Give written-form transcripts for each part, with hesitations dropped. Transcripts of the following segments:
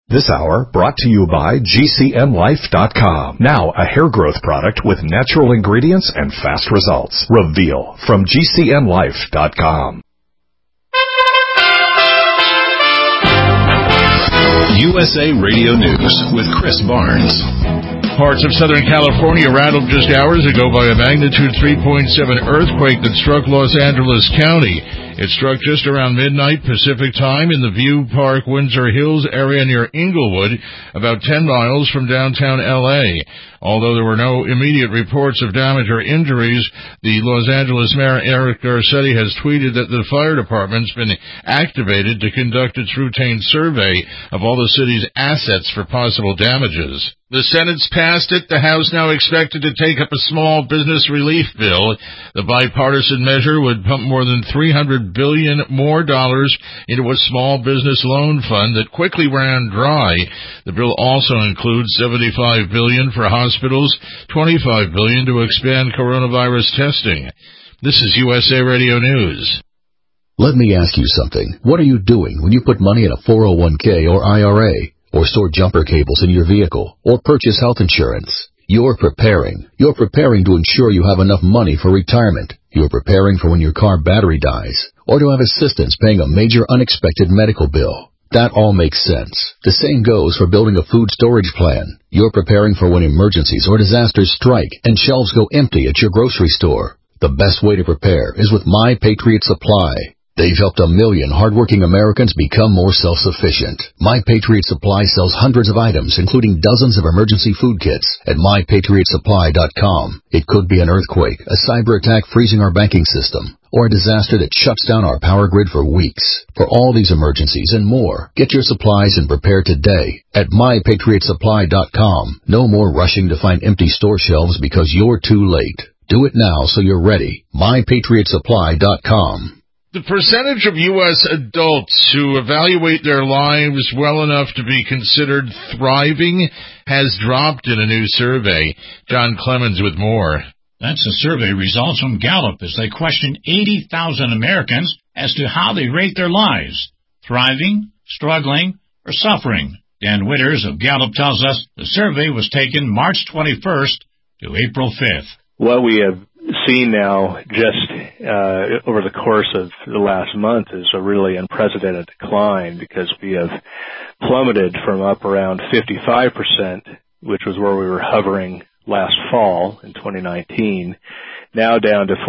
This hour brought to you by GCNlife.com. Now a hair growth product with natural ingredients and fast results. Reveal from GCNlife.com. USA Radio News with Chris Barnes. Parts of Southern California rattled just hours ago by a magnitude 3.7 earthquake that struck Los Angeles County. It struck just around midnight Pacific time in the View Park, Windsor Hills area near Inglewood, about 10 miles from downtown L.A. Although there were no immediate reports of damage or injuries, the Los Angeles Mayor Eric Garcetti has tweeted that the fire department's been activated to conduct its routine survey of all the city's assets for possible damages. The Senate's passed it. The House now expected to take up a small business relief bill. The bipartisan measure would pump more than $300 billion more dollars into a small business loan fund that quickly ran dry. The bill also includes $75 billion for hospitals, $25 billion to expand coronavirus testing. This is USA Radio News. Let me ask you something. What are you doing when you put money in a 401k or IRA? Or store jumper cables in your vehicle, or purchase health insurance? You're preparing. You're preparing to ensure you have enough money for retirement. You're preparing for when your car battery dies, or to have assistance paying a major unexpected medical bill. That all makes sense. The same goes for building a food storage plan. You're preparing for when emergencies or disasters strike and shelves go empty at your grocery store. The best way to prepare is with My Patriot Supply. They've helped 1 million hardworking Americans become more self-sufficient. My Patriot Supply sells hundreds of items, including dozens of emergency food kits at MyPatriotSupply.com. It could be an earthquake, a cyber attack freezing our banking system, or a disaster that shuts down our power grid for weeks. For all these emergencies and more, get your supplies and prepare today at MyPatriotSupply.com. No more rushing to find empty store shelves because you're too late. Do it now so you're ready. MyPatriotSupply.com. The percentage of U.S. adults who evaluate their lives well enough to be considered thriving has dropped in a new survey. John Clemens with more. That's the survey results from Gallup as they questioned 80,000 Americans as to how they rate their lives, thriving, struggling, or suffering. Dan Witters of Gallup tells us the survey was taken March 21st to April 5th. What we have seen now just over the course of the last month is a really unprecedented decline because we have plummeted from up around 55%, which was where we were hovering last fall in 2019, now down to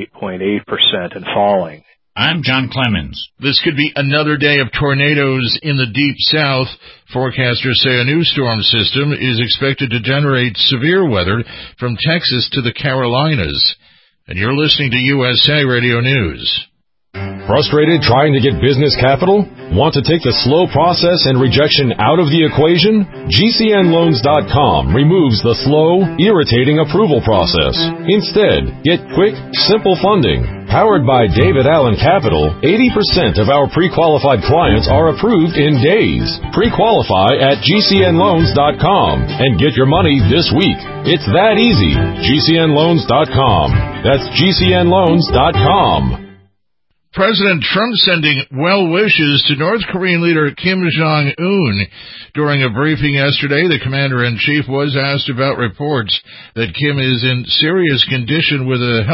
48.8% and falling. I'm John Clemens. This could be another day of tornadoes in the deep south. Forecasters say a new storm system is expected to generate severe weather from Texas to the Carolinas. And you're listening to USA Radio News. Frustrated trying to get business capital? Want to take the slow process and rejection out of the equation? GCNloans.com removes the slow, irritating approval process. Instead, get quick, simple funding. Powered by David Allen Capital, 80% of our pre-qualified clients are approved in days. Pre-qualify at GCNloans.com and get your money this week. It's that easy. GCNloans.com. That's GCNloans.com. President Trump sending well wishes to North Korean leader Kim Jong-un. During a briefing yesterday, the commander-in-chief was asked about reports that Kim is in serious condition with a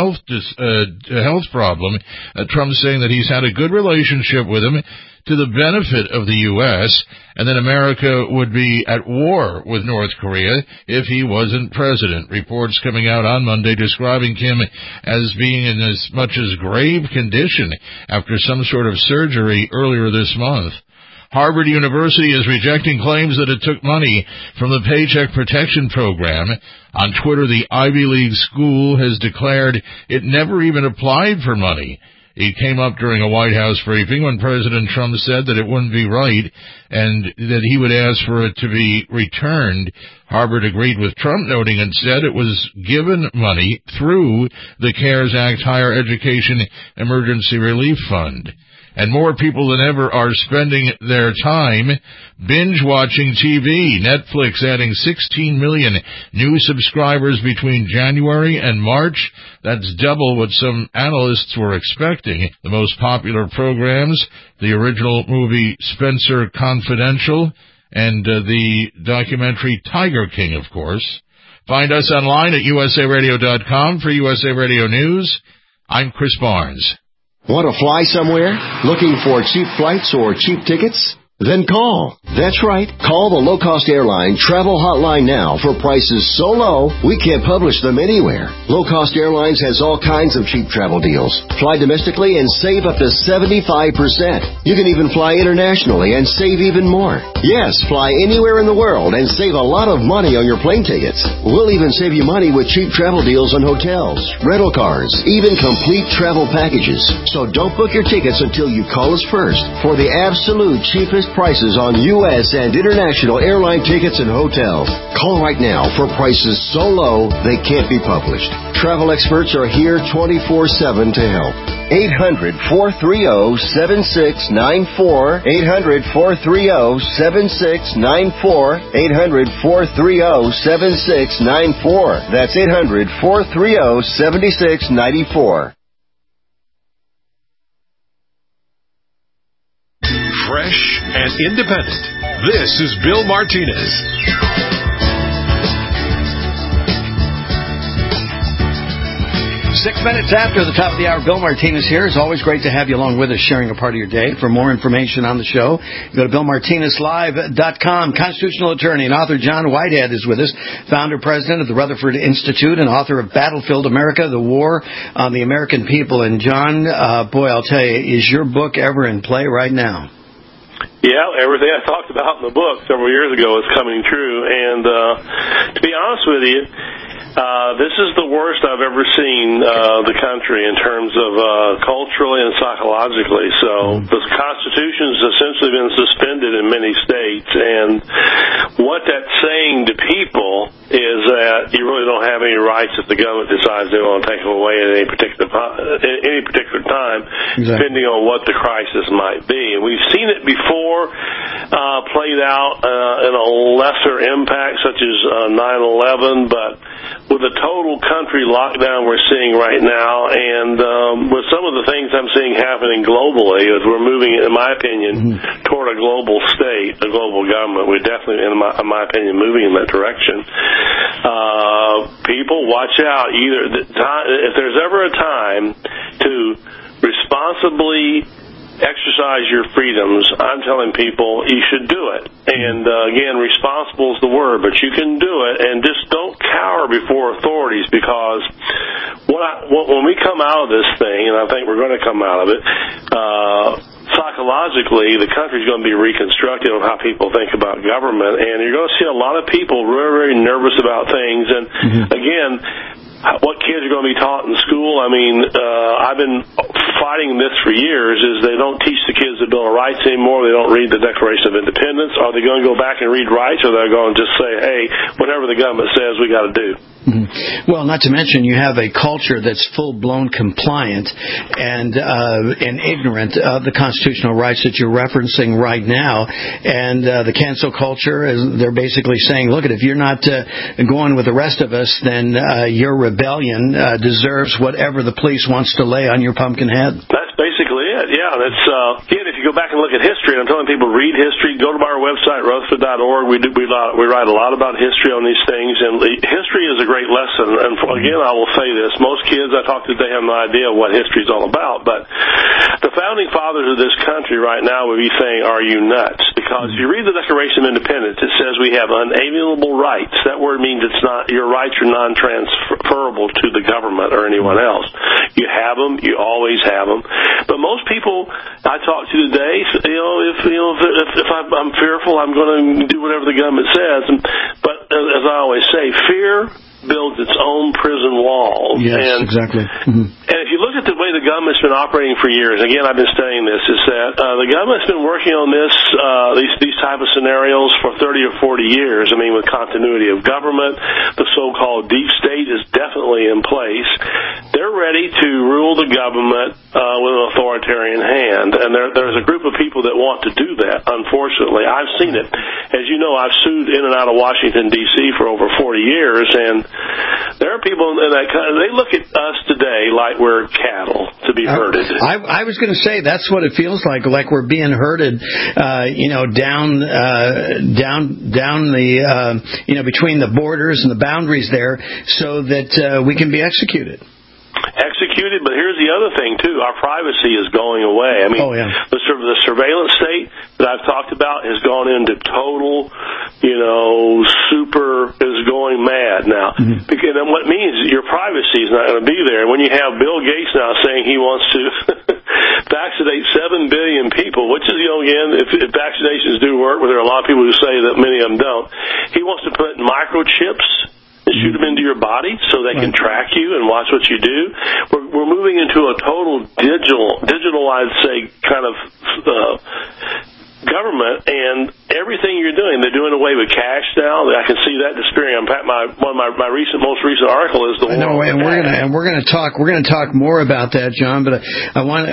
health problem. Trump saying that he's had a good relationship with him to the benefit of the U.S., and that America would be at war with North Korea if he wasn't president. Reports coming out on Monday describing Kim as being in as much as grave condition after some sort of surgery earlier this month. Harvard University is rejecting claims that it took money from the Paycheck Protection Program. On Twitter, the Ivy League school has declared it never even applied for money. It came up during a White House briefing when President Trump said that it wouldn't be right and that he would ask for it to be returned. Harvard agreed with Trump, noting instead it was given money through the CARES Act Higher Education Emergency Relief Fund. And more people than ever are spending their time binge-watching TV. Netflix adding 16 million new subscribers between January and March. That's double what some analysts were expecting. The most popular programs, the original movie Spencer Confidential, and the documentary Tiger King, of course. Find us online at usaradio.com for USA Radio News. I'm Chris Barnes. Want to fly somewhere? Looking for cheap flights or cheap tickets? Then call. That's right. Call the low-cost airline travel hotline now for prices so low we can't publish them anywhere. Low-cost airlines has all kinds of cheap travel deals. Fly domestically and save up to 75%. You can even fly internationally and save even more. Yes, fly anywhere in the world and save a lot of money on your plane tickets. We'll even save you money with cheap travel deals on hotels, rental cars, even complete travel packages. So don't book your tickets until you call us first for the absolute cheapest prices on U.S. and international airline tickets and hotels. Call right now for prices so low they can't be published. Travel experts are here 24/7 to help. 800-430-7694. 800-430-7694. 800-430-7694. That's 800-430-7694. Fresh and independent. This is Bill Martinez. 6 minutes after the top of the hour, Bill Martinez here. It's always great to have you along with us, sharing a part of your day. For more information on the show, go to BillMartinezLive.com. Constitutional attorney and author John Whitehead is with us, founder, president of the Rutherford Institute, and author of Battlefield America, The War on the American People. And John, boy, I'll tell you, is your book ever in play right now? Yeah, everything I talked about in the book several years ago is coming true. And to be honest with you, this is the worst I've ever seen the country in terms of culturally and psychologically. So the Constitution's essentially been suspended in many states, and what that's saying to people is that you really don't have any rights if the government decides they want to take them away at any particular time, depending on what the crisis might be. And we've seen it before played out in a lesser impact, such as 9/11, but with the total country lockdown we're seeing right now, and with some of the things I'm seeing happening globally, as we're moving, in my opinion, toward a global state, a global government, we're definitely, in my opinion, moving in that direction. People, watch out. If there's ever a time to responsibly exercise your freedoms, I'm telling people you should do it. And again, responsible is the word, but you can do it, and just don't cower before authorities, because when we come out of this thing, and I think we're going to come out of it, psychologically, the country's going to be reconstructed on how people think about government, and you're going to see a lot of people very, very nervous about things. And again, what kids are going to be taught in school, I mean, I've been fighting this for years, is they don't teach the kids the Bill of Rights anymore. They don't read the Declaration of Independence. Are they going to go back and read rights, or they're going to just say, hey, whatever the government says, we got to do? Well, not to mention you have a culture that's full-blown compliant and ignorant of the constitutional rights that you're referencing right now. And the cancel culture, they're basically saying, look, if you're not going with the rest of us, then your rebellion deserves whatever the police wants to lay on your pumpkin head. That's basically it, yeah. That's again, if you go back and look at history, and I'm telling people, read history, go to our website, Rutherford.org. We write a lot about history on these things, and history is a great lesson. And again, I will say this, most kids I talk to today have no idea what history is all about, but the founding fathers of this country right now would be saying, are you nuts? Because if you read the Declaration of Independence, it says we have unalienable rights. That word means your rights are non-transferable to the government or anyone else. You have them, you always have them. But most people I talk to today, if I'm fearful, I'm going to do whatever the government says. But as I always say, fear builds its own prison walls. Yes, exactly. And if you look at the way the government's been operating for years, again, I've been studying this, is that the government's been working on these type of scenarios for 30 or 40 years. I mean, with continuity of government, the so-called deep state is definitely in place. They're they're ready to rule the government with an authoritarian hand, and there's a group of people that want to do that. Unfortunately, I've seen it. As you know, I've sued in and out of Washington D.C. for over 40 years, and there are people in that country. They look at us today like we're cattle to be herded. I was going to say that's what it feels like we're being herded, down the, between the borders and the boundaries there, so that we can be executed. But here's the other thing too: our privacy is going away. I mean, the surveillance state that I've talked about has gone into total, super is going mad now. Because then what means your privacy is not going to be there. When you have Bill Gates now saying he wants to vaccinate 7 billion people, which is again, if vaccinations do work, but there are a lot of people who say that many of them don't. He wants to put microchips and shoot them into your body so they can track you and watch what you do. We're moving into a total digital, I'd say, kind of government, and everything you're doing, they're doing away with cash now. I can see that disappearing. In fact, my most recent article is the war. No, and we're going to talk more about that, John. But I want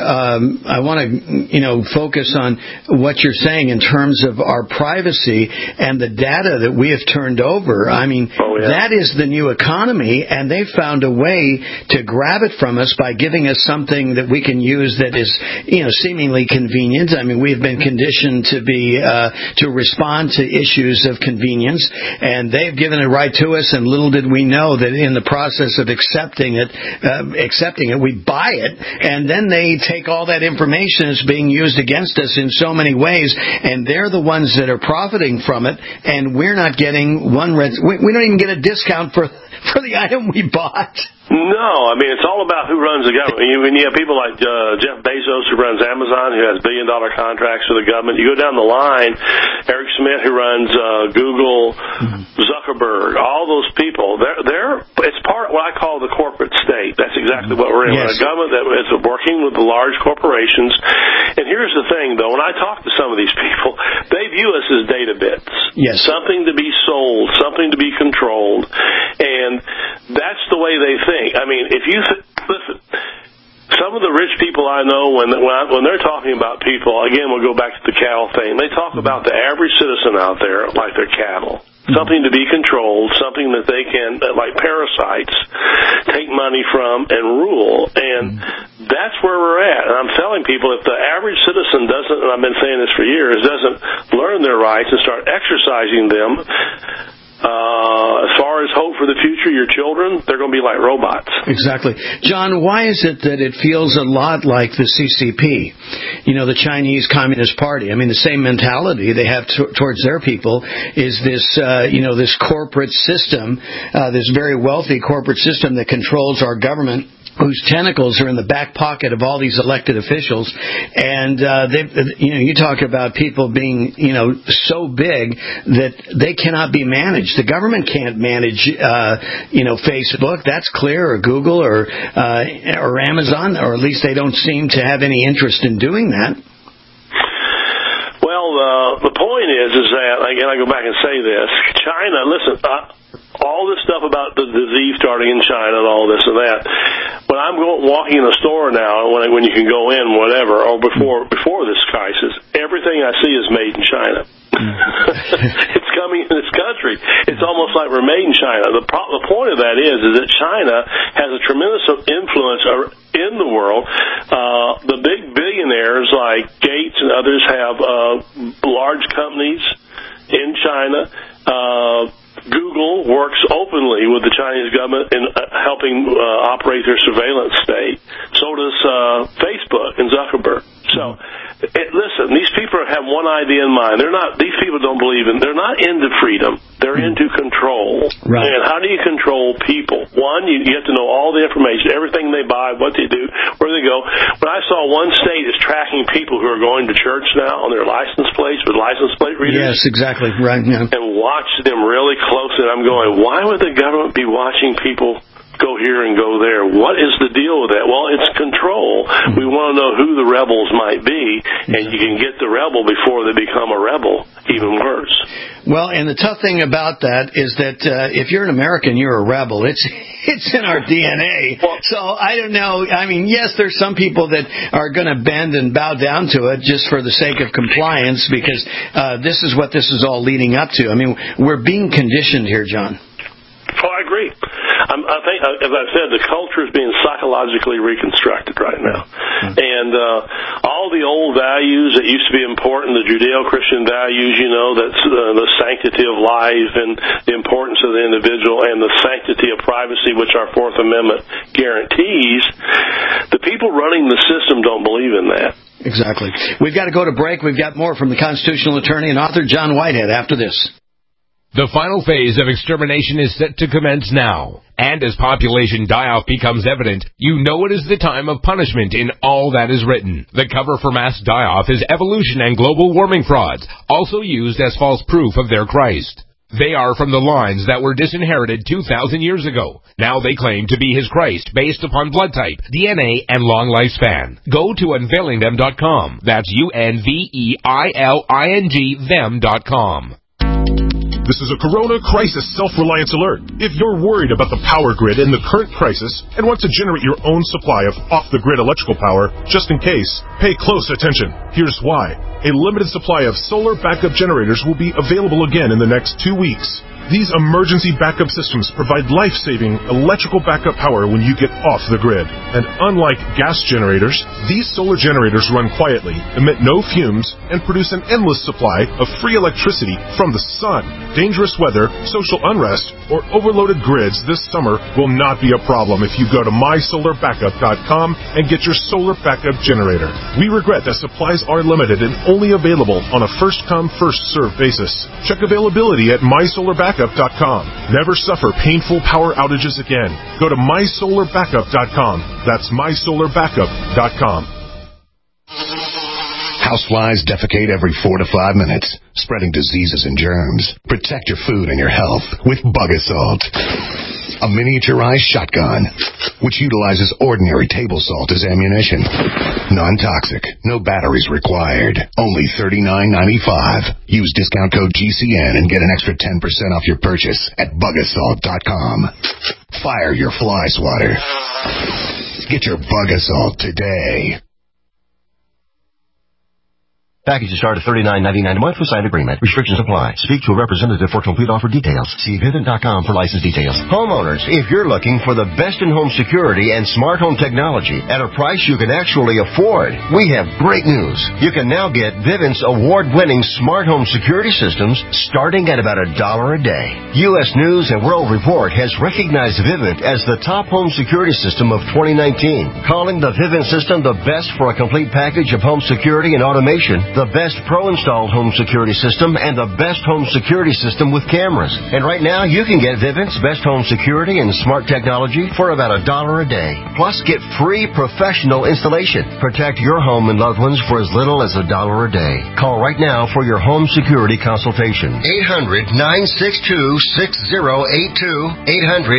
to focus on what you're saying in terms of our privacy and the data that we have turned over. I mean, that is the new economy, and they've found a way to grab it from us by giving us something that we can use that is, seemingly convenient. I mean, we've been conditioned to be to respond to issues of convenience, and they've given it right to us, and little did we know that in the process of accepting it, we buy it, and then they take all that information that's being used against us in so many ways, and they're the ones that are profiting from it, and we're not getting we don't even get a discount for the item we bought. No, I mean, it's all about who runs the government. When you have people like Jeff Bezos, who runs Amazon, who has billion-dollar contracts for the government. You go down the line, Eric Schmidt, who runs Google, Zuckerberg, all those people. It's part of what I call the corporate state. That's exactly what we're in. Yes. A government that is working with the large corporations. And here's the thing, though. When I talk to some of these people, they view us as data bits. Yes. Something to be sold, something to be controlled. And that's the way they think. I mean, if you listen, some of the rich people I know, when they're talking about people, again, we'll go back to the cattle thing. They talk about the average citizen out there like they're cattle, something to be controlled, something that they can, like parasites, take money from and rule. And that's where we're at. And I'm telling people, if the average citizen doesn't, and I've been saying this for years, doesn't learn their rights and start exercising them. As far as hope for the future, your children, they're going to be like robots. Exactly. John, why is it that it feels a lot like the CCP, the Chinese Communist Party? I mean, the same mentality they have towards their people is this, this corporate system, this very wealthy corporate system that controls our government, whose tentacles are in the back pocket of all these elected officials, and you talk about people being so big that they cannot be managed. The government can't manage Facebook. That's clear, or Google, or Amazon, or at least they don't seem to have any interest in doing that. Well, the point is that, again, I go back and say this: China. Listen. All this stuff about the disease starting in China and all this and that. When I'm walking in a store now, when you can go in, whatever, or before this crisis, everything I see is made in China. It's coming in this country. It's almost like we're made in China. The point of that is that China has a tremendous influence in the world. The big billionaires like Gates and others have large companies in China. Google works openly with the Chinese government in helping operate their surveillance state. So does Facebook and Zuckerberg. So, listen, these people have one idea in mind. These people don't believe in, they're not into freedom. They're into control. Right. And how do you control people? One, you have to know all the information, everything they buy, what they do, where they go. When I saw one state is tracking people who are going to church now on their license plates with license plate readers. Yes, exactly. Right. Yeah. And watch them really closely. And I'm going, why would the government be watching people go here and go there. What is the deal with that? Well, it's control. We want to know who the rebels might be, and you can get the rebel before they become a rebel, even worse. Well, and the tough thing about that is that if you're an American, you're a rebel. It's in our DNA. So I don't know. I mean, yes, there's some people that are going to bend and bow down to it just for the sake of compliance, because this is what this is all leading up to. I mean, we're being conditioned here, John. Oh, I agree. I think, as I've said, the culture is being psychologically reconstructed right now. And all the old values that used to be important, the Judeo-Christian values, that's the sanctity of life and the importance of the individual and the sanctity of privacy, which our Fourth Amendment guarantees, the people running the system don't believe in that. Exactly. We've got to go to break. We've got more from the constitutional attorney and author John Whitehead after this. The final phase of extermination is set to commence now. And as population die-off becomes evident, you know it is the time of punishment in all that is written. The cover for mass die-off is evolution and global warming frauds, also used as false proof of their Christ. They are from the lines that were disinherited 2,000 years ago. Now they claim to be his Christ based upon blood type, DNA, and long lifespan. Go to unveilingthem.com. That's UNVEILING them.com. This is a Corona Crisis Self-Reliance Alert. If you're worried about the power grid in the current crisis and want to generate your own supply of off-the-grid electrical power, just in case, pay close attention. Here's why. A limited supply of solar backup generators will be available again in the next 2 weeks. These emergency backup systems provide life-saving electrical backup power when you get off the grid. And unlike gas generators, these solar generators run quietly, emit no fumes, and produce an endless supply of free electricity from the sun. Dangerous weather, social unrest, or overloaded grids this summer will not be a problem if you go to mysolarbackup.com and get your solar backup generator. We regret that supplies are limited and only available on a first-come, first-served basis. Check availability at mysolarbackup.com. Never suffer painful power outages again. Go to mysolarbackup.com. That's mysolarbackup.com. Houseflies defecate every 4 to 5 minutes, spreading diseases and germs. Protect your food and your health with Bug Assault. A miniaturized shotgun, which utilizes ordinary table salt as ammunition. Non-toxic, no batteries required. Only $39.95. Use discount code GCN and get an extra 10% off your purchase at bugassault.com. Fire your fly swatter. Get your Bug Assault today. Packages start at $39.99 a month with signed agreement. Restrictions apply. Speak to a representative for complete offer details. See Vivint.com for license details. Homeowners, if you're looking for the best in home security and smart home technology at a price you can actually afford, we have great news. You can now get Vivint's award-winning smart home security systems starting at about $1 a day. U.S. News and World Report has recognized Vivint as the top home security system of 2019, calling the Vivint system the best for a complete package of home security and automation, the best pro-installed home security system, and the best home security system with cameras. And right now, you can get Vivint's best home security and smart technology for about $1 a day. Plus, get free professional installation. Protect your home and loved ones for as little as $1 a day. Call right now for your home security consultation. 800-962-6082.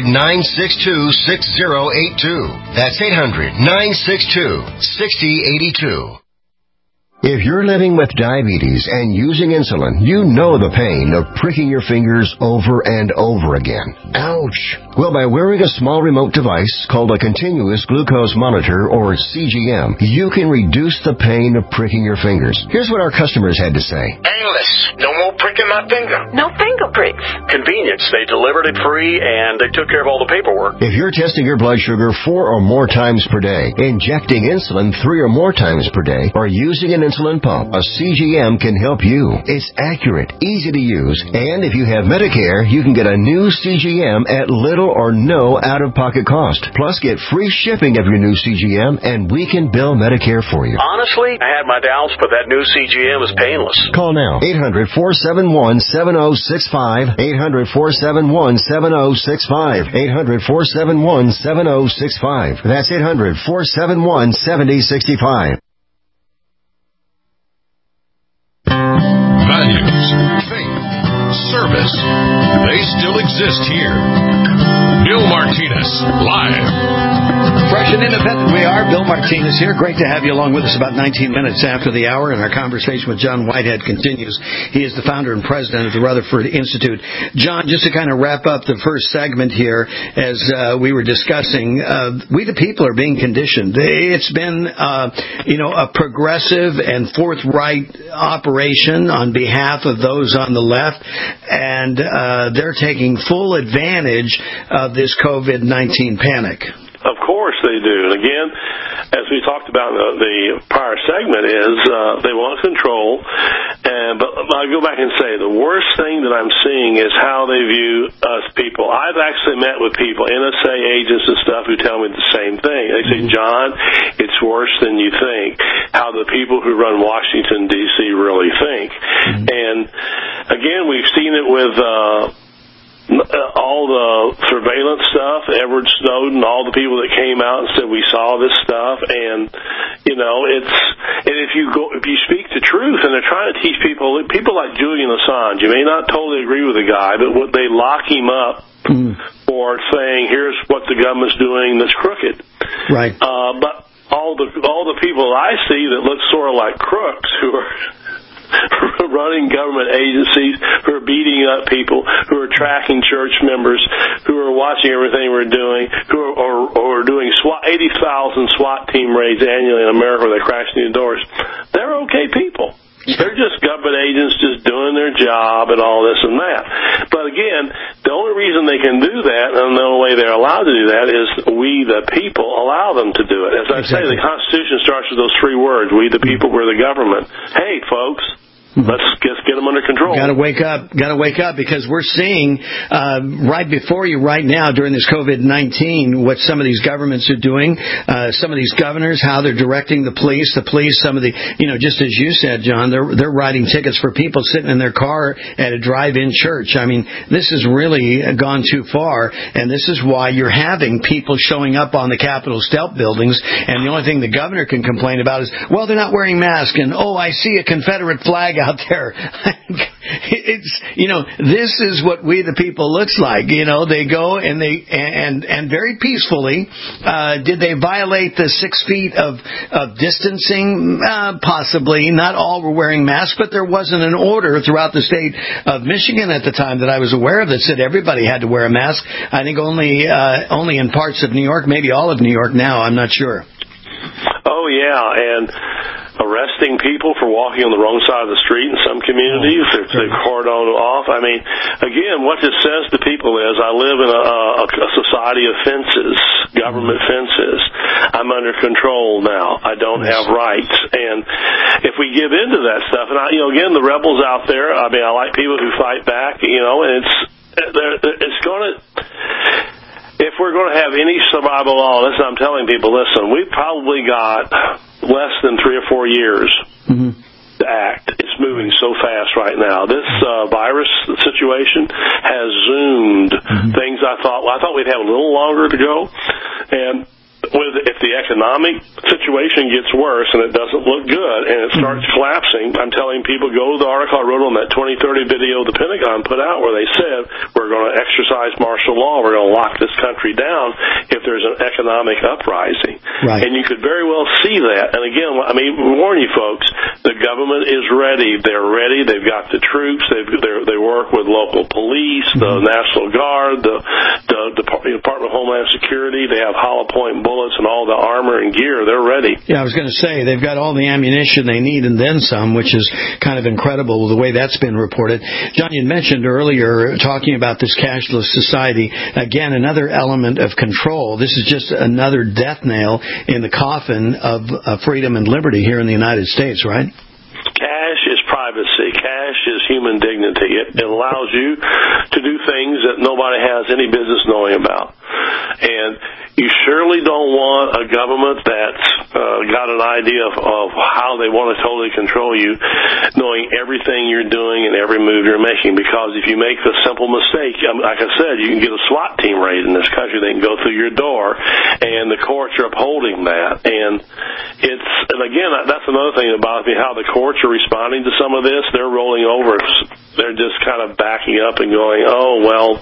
800-962-6082. That's 800-962-6082. If you're living with diabetes and using insulin, you know the pain of pricking your fingers over and over again. Ouch! Well, by wearing a small remote device called a continuous glucose monitor, or CGM, you can reduce the pain of pricking your fingers. Here's what our customers had to say. Painless. No more pricking my finger. No finger pricks. Convenience. They delivered it free, and they took care of all the paperwork. If you're testing your blood sugar 4 or more times per day, injecting insulin 3 or more times per day, or using an insulin pump, a CGM can help you. It's accurate, easy to use, and if you have Medicare, you can get a new CGM at little or no out-of-pocket cost. Plus, get free shipping of your new CGM, and we can bill Medicare for you. Honestly, I had my doubts, but that new CGM is painless. Call now. 800-471-7065. 800-471-7065. 800-471-7065. That's 800-471-7065. Values, faith, service. They still exist here. Bill Martinez, live. Fresh and independent we are. Bill Martinez here. Great to have you along with us about 19 minutes after the hour, and our conversation with John Whitehead continues. He is the founder and president of the Rutherford Institute. John, just to kind of wrap up the first segment here, as we were discussing, we the people are being conditioned. It's been, a progressive and forthright operation on behalf of those on the left, and they're taking full advantage of this COVID-19 panic. Of course they do. And again, as we talked about in the prior segment, is they want control. But I'll go back and say the worst thing that I'm seeing is how they view us people. I've actually met with people, NSA agents and stuff, who tell me the same thing. They say, John, it's worse than you think, how the people who run Washington, D.C. really think. And again, we've seen it with all the surveillance stuff, Edward Snowden, all the people that came out and said we saw this stuff, and if you speak the truth, and they're trying to teach people like Julian Assange, you may not totally agree with the guy, but they lock him up for saying here's what the government's doing that's crooked. Right. But all the people I see that look sort of like crooks who are running government agencies, who are beating up people, who are tracking church members, who are watching everything we're doing, who are doing 80,000 SWAT team raids annually in America where they crash new doors. They're okay people. They're just government agents just doing their job and all this and that. But again, the only reason they can do that, and the only way they're allowed to do that, is we, the people, allow them to do it. As I say, the Constitution starts with those three words, we, the people, we're the government. Hey, folks, let's just get them under control. Got to wake up. Got to wake up, because we're seeing right before you right now during this COVID-19 what some of these governments are doing, some of these governors, how they're directing the police, some of the, just as you said, John, they're writing tickets for people sitting in their car at a drive-in church. I mean, this has really gone too far, and this is why you're having people showing up on the Capitol stealth buildings, and the only thing the governor can complain about is, well, they're not wearing masks, and, oh, I see a Confederate flag out there. It's, this is what we the people looks like. They go and and very peacefully. Did they violate the 6 feet of distancing? Possibly. Not all were wearing masks, but there wasn't an order throughout the state of Michigan at the time that I was aware of that said everybody had to wear a mask. I think only in parts of New York, maybe all of New York now. I'm not sure. Oh, yeah, and arresting people for walking on the wrong side of the street in some communities, they cordon off. I mean, again, what this says to people is I live in a society of fences, government fences. I'm under control now. I don't have rights. And if we give into that stuff, and again, the rebels out there, I mean, I like people who fight back, and it's going to... If we're going to have any survival law, I'm telling people, listen, we've probably got less than 3 or 4 years to act. It's moving so fast right now. This virus situation has zoomed things I thought we'd have a little longer to go. And if the economic situation gets worse and it doesn't look good and it starts collapsing, I'm telling people, go to the article I wrote on that 2030 video the Pentagon put out where they said we're going to exercise martial law, we're going to lock this country down if there's an economic uprising. Right. And you could very well see that. And again, I mean, we warn you folks, the government is ready. They're ready. They've got the troops. They work with local police, the National Guard, the Department of Homeland Security. They have hollow point bullets and all the armor and gear. They're ready. Yeah, I was going to say, they've got all the ammunition they need and then some, which is kind of incredible the way that's been reported. John, you mentioned earlier talking about this cashless society. Again, another element of control. This is just another death nail in the coffin of freedom and liberty here in the United States, right? Cash is privacy. Cash is human dignity. It allows you to do things that nobody has any business knowing about. And You surely don't want a government that's got an idea of how they want to totally control you, knowing everything you're doing and every move you're making. Because if you make the simple mistake, like I said, you can get a SWAT team raid in this country. They can go through your door, and the courts are upholding that. And again, that's another thing about me, how the courts are responding to some of this. They're rolling over. They're just kind of backing up and going, oh, well,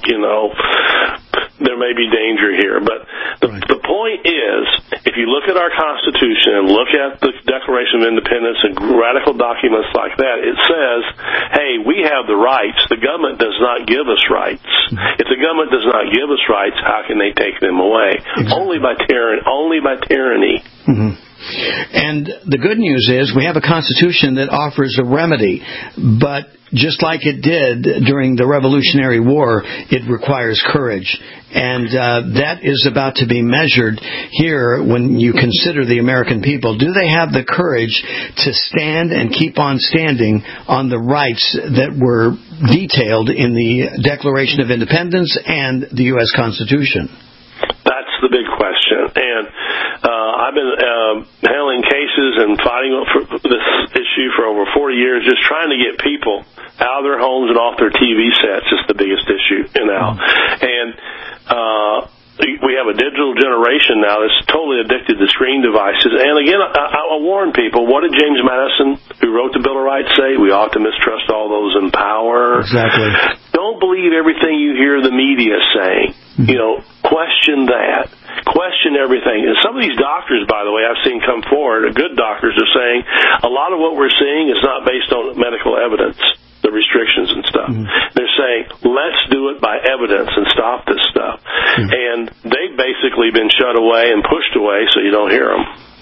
there may be danger here. But the point is, if you look at our Constitution and look at the Declaration of Independence and radical documents like that, it says, hey, we have the rights. The government does not give us rights. If the government does not give us rights, how can they take them away? Exactly. Only by tyranny. Mm-hmm. And the good news is we have a Constitution that offers a remedy, but just like it did during the Revolutionary War, it requires courage. And that is about to be measured here when you consider the American people. Do they have the courage to stand and keep on standing on the rights that were detailed in the Declaration of Independence and the U.S. Constitution? That's the big question. And I've been handling cases and fighting for this issue for over 40 years, just trying to get people out of their homes and off their TV sets is the biggest issue now. And we have a digital generation now that's totally addicted to screen devices. And again, I warn people, what did James Madison, who wrote the Bill of Rights, say? We ought to mistrust all those in power. Exactly. Don't believe everything you hear the media saying. Question that. Question everything. And some of these doctors, by the way, I've seen come forward, good doctors are saying a lot of what we're seeing is not based on medical evidence, the restrictions and stuff. They're saying, let's do it by evidence and stop this stuff. And they've basically been shut away and pushed away so you don't hear them.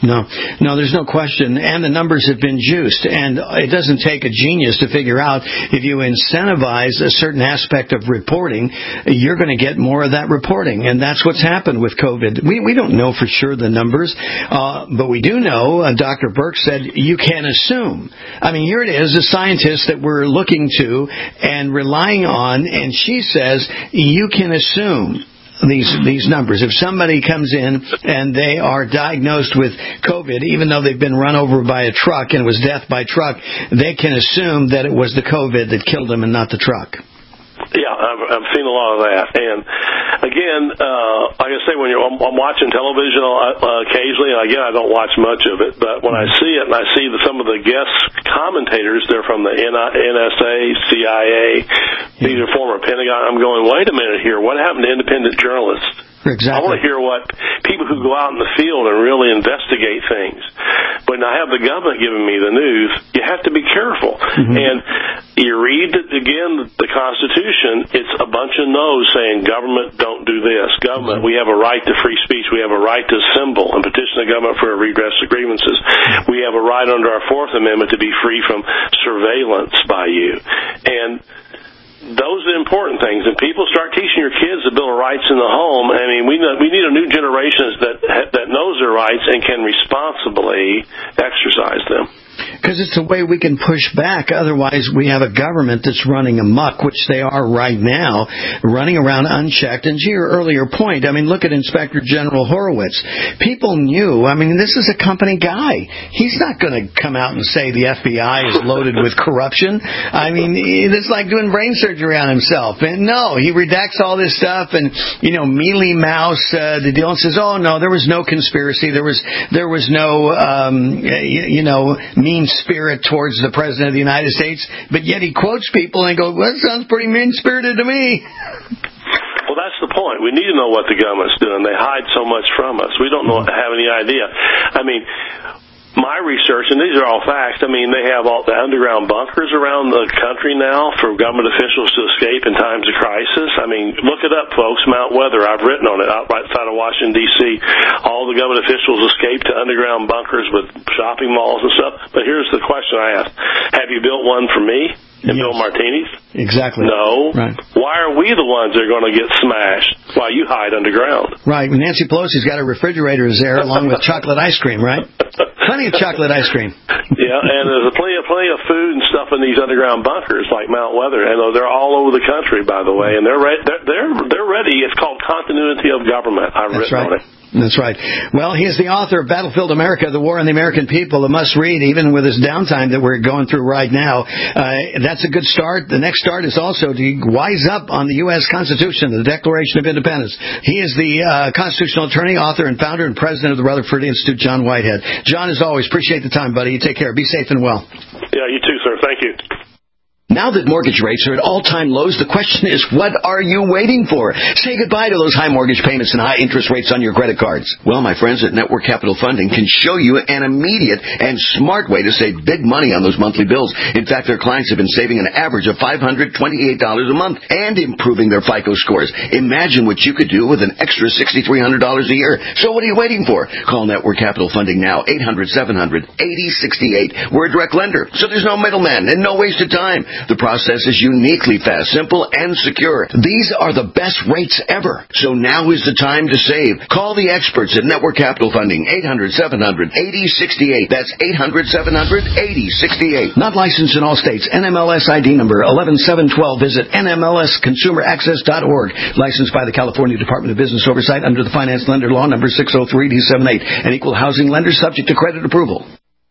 No, there's no question. And the numbers have been juiced. And it doesn't take a genius to figure out if you incentivize a certain aspect of reporting, you're going to get more of that reporting. And that's what's happened with COVID. We don't know for sure the numbers, but we do know, Dr. Burke said, you can't assume. I mean, here it is, a scientist that we're looking to and relying on, and she says, you can assume these numbers. If somebody comes in and they are diagnosed with COVID, even though they've been run over by a truck and it was death by truck, they can assume that it was the COVID that killed them and not the truck. Yeah, I've seen a lot of that. And again, like I say, I'm watching television occasionally, and again, I don't watch much of it, but when I see it and I see some of the guest commentators, they're from the NSA, CIA, these are former Pentagon, I'm going, wait a minute here, what happened to independent journalists? Exactly. I want to hear what people who go out in the field and really investigate things. When I have the government giving me the news, you have to be careful. And you read, again, the Constitution, it's a bunch of no's saying, government, don't do this. Government, we have a right to free speech. We have a right to assemble and petition the government for a redress of grievances. We have a right under our Fourth Amendment to be free from surveillance by you. And those are the important things. And people start teaching your kids the Bill of Rights in the home. I mean, we need a new generation that knows their rights and can responsibly exercise them. Because it's a way we can push back. Otherwise, we have a government that's running amok, which they are right now, running around unchecked. And to your earlier point, I mean, look at Inspector General Horowitz. People knew, I mean, this is a company guy. He's not going to come out and say the FBI is loaded with corruption. I mean, it's like doing brain surgery on himself. And no, he redacts all this stuff and, mealy mouse the deal and says, oh, no, there was no conspiracy. There was no, mean spirit towards the President of the United States, but yet he quotes people and goes, well, that sounds pretty mean-spirited to me. Well, that's the point. We need to know what the government's doing. They hide so much from us. We don't have any idea. I mean, my research, and these are all facts, I mean, they have all the underground bunkers around the country now for government officials to escape in times of crisis. I mean, look it up, folks. Mount Weather, I've written on it, outside of Washington, D.C. All the government officials escape to underground bunkers with shopping malls and stuff. But here's the question I ask. Have you built one for me? And Bill Martini's? Exactly. No. Right. Why are we the ones that are going to get smashed while you hide underground? Right. Nancy Pelosi's got her refrigerators there along with chocolate ice cream, right? Plenty of chocolate ice cream. Yeah, and there's plenty of food and stuff in these underground bunkers like Mount Weather. And they're all over the country, by the way, and they're they're ready. It's called Continuity of Government. I've written on it. That's right. Well, he is the author of Battlefield America, The War on the American People, a must-read, even with this downtime that we're going through right now. That's a good start. The next start is also to wise up on the U.S. Constitution, the Declaration of Independence. He is the constitutional attorney, author, and founder and president of the Rutherford Institute, John Whitehead. John, as always, appreciate the time, buddy. You take care. Be safe and well. Yeah, you too, sir. Thank you. Now that mortgage rates are at all-time lows, the question is, what are you waiting for? Say goodbye to those high mortgage payments and high interest rates on your credit cards. Well, my friends at Network Capital Funding can show you an immediate and smart way to save big money on those monthly bills. In fact, their clients have been saving an average of $528 a month and improving their FICO scores. Imagine what you could do with an extra $6,300 a year. So what are you waiting for? Call Network Capital Funding now, 800-700-8068. We're a direct lender, so there's no middleman and no wasted time. The process is uniquely fast, simple, and secure. These are the best rates ever. So now is the time to save. Call the experts at Network Capital Funding, 800-700-8068. That's 800-700-8068. Not licensed in all states. NMLS ID number 11712. Visit NMLSconsumeraccess.org. Licensed by the California Department of Business Oversight under the Finance Lender Law number 603-D78. An equal housing lender subject to credit approval.